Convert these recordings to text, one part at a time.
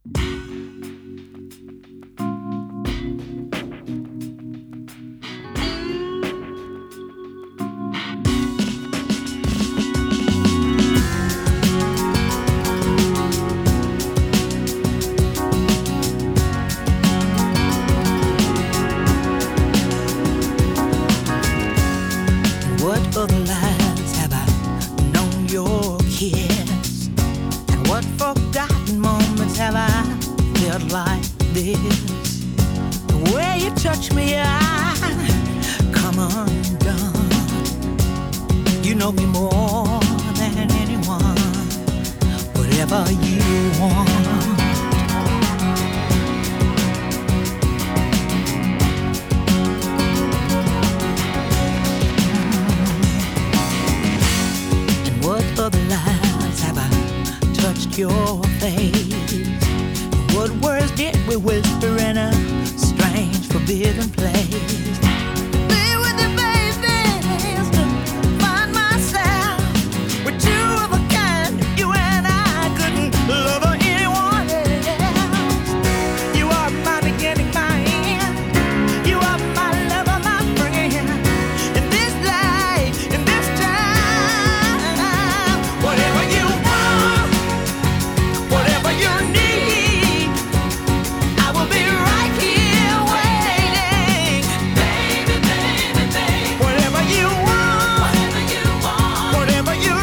What other lives have I known your kiss? And what forgotten moments have I felt like this? The way you touch me, I come undone. You know me more than anyone. Whatever you want. Other lives have I touched your face? What words did we whisper in a strange forbidden place? Be with you, baby, to find myself with two of a kind. You and I couldn't love anyone else. You are my beginning, my end. You are my lover, my friend. In this life, in this time. Whatever you want, whatever you need, I will be right here waiting. Baby, baby, baby. Whatever you want, whatever you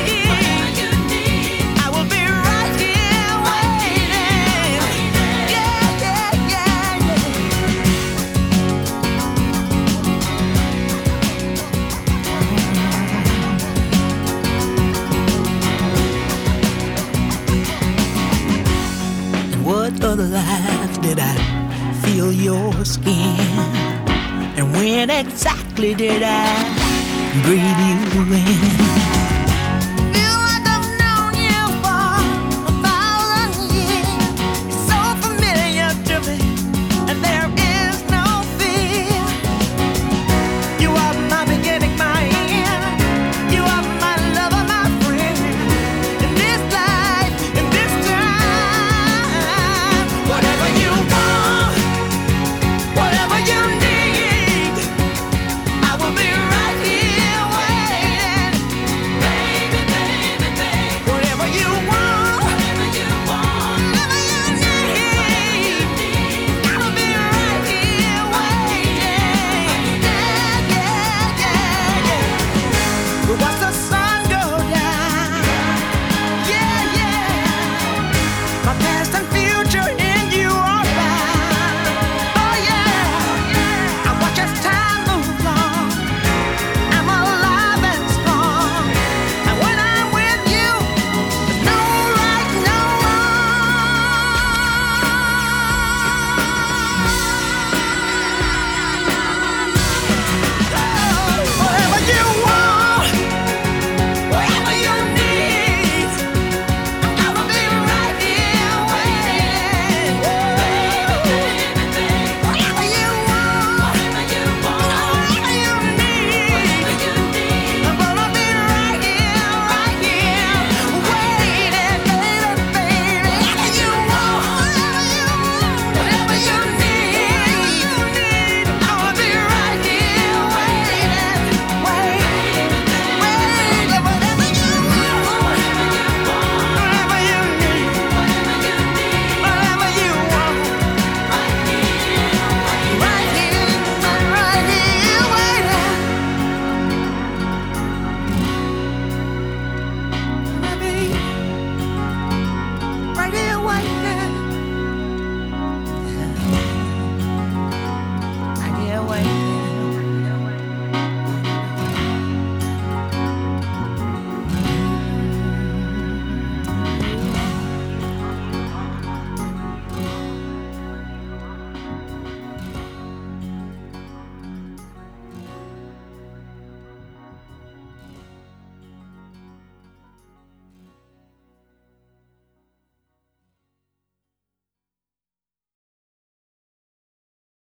need, I will be right here waiting. Yeah, yeah, yeah, And what other life did I feel your skin? And when exactly did I breathe you in?